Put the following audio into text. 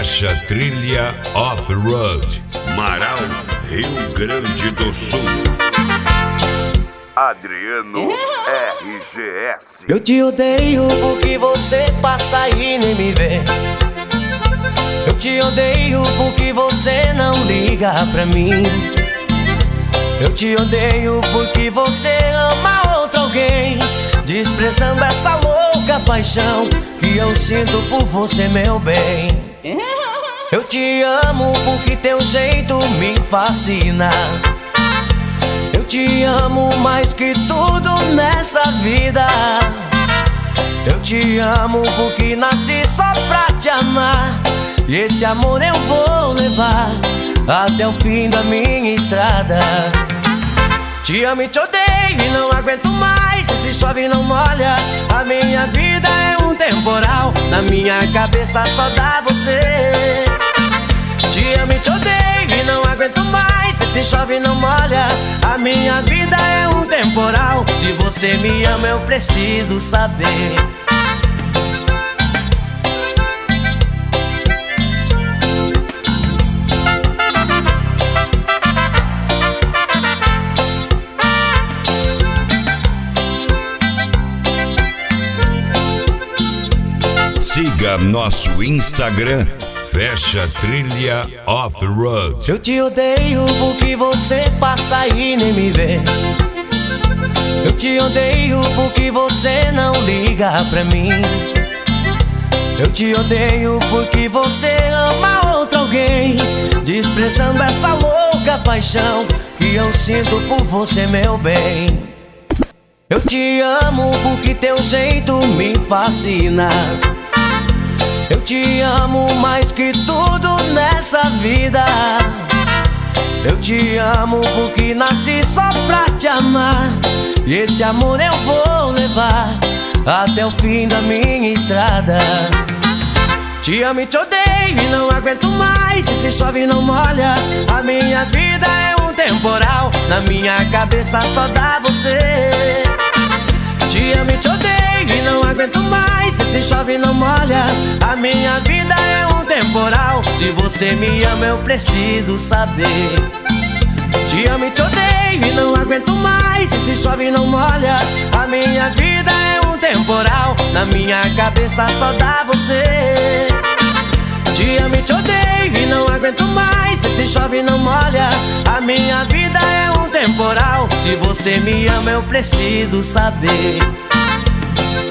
Fecha Trilha Off-Road, Marau, Rio Grande do Sul. Adriano RGS. Eu te odeio porque você passa e nem me vê. Eu te odeio porque você não liga pra mim. Eu te odeio porque você ama outro alguém, desprezando essa louca paixão que eu sinto por você, meu bem. Eu te amo porque teu jeito me fascina. Eu te amo mais que tudo nessa vida. Eu te amo porque nasci só pra te amar, e esse amor eu vou levar até o fim da minha estrada. Te amo e te odeio e não aguento mais. Esse chove não molha, a minha vida é um temporal. Na minha cabeça só dá você. Te amo e te odeio e não aguento mais. Esse chove não molha, a minha vida é um temporal. Se você me ama eu preciso saber. Siga nosso Instagram, Fecha Trilha Off-Road. Eu te odeio porque você passa e nem me vê. Eu te odeio porque você não liga pra mim. Eu te odeio porque você ama outro alguém, desprezando essa louca paixão que eu sinto por você, meu bem. Eu te amo porque teu jeito me fascina. Eu te amo mais que tudo nessa vida. Eu te amo porque nasci só pra te amar, e esse amor eu vou levar até o fim da minha estrada. Te amo e te odeio e não aguento mais. Esse chove não molha, a minha vida é um temporal. Na minha cabeça só dá você. Te amo e te odeio e não aguento mais. Esse chove não molha, a minha vida é um temporal. Se você me ama eu preciso saber. Te amo e te odeio e não aguento mais. Esse chove não molha, a minha vida é um temporal. Na minha cabeça só dá você. Te amo e te odeio e não aguento mais. Esse chove não molha, a minha vida é um temporal. Se você me ama eu preciso saber.